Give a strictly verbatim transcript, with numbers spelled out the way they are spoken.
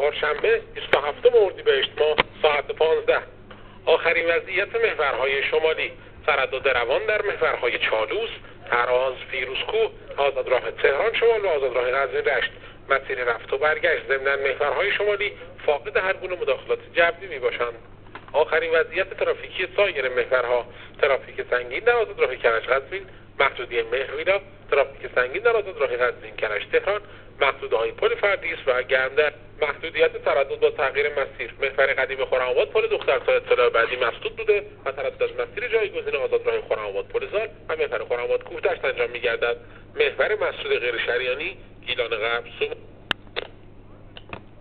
چهارشنبه بیست و هفتم اردیبهشت ماه ساعت پانزده. آخرین وضعیت محورهای شمالی: تردد روان در محورهای چالوس، تراز، فیروزکوه، آزادراه تهران شمال و آزادراه قزوین رشت. مسیر رفت و برگشت ضمن محورهای شمالی فاقد هر گونه مداخلات جوی می باشند. آخرین وضعیت ترافیکی سایر محورها: ترافیک سنگین در آزادراه کرج قزوین، محدودی مهرویدا، ترافیک سنگین در آزادراه قزوین کرج تهران، محدوده‌های پل فردیس و گرمدر. محدودیت تردد با تغییر مسیر: محور قدیم خرم‌آباد پل دختر تا اطلاع بعدی مسدود بوده و تردد از مسیر جایگزین آزادراه خرم‌آباد پل زال و محور خرم‌آباد کوهدشت انجام می‌گردد. محور مسدود غیر شریانی گیلان غرب سوم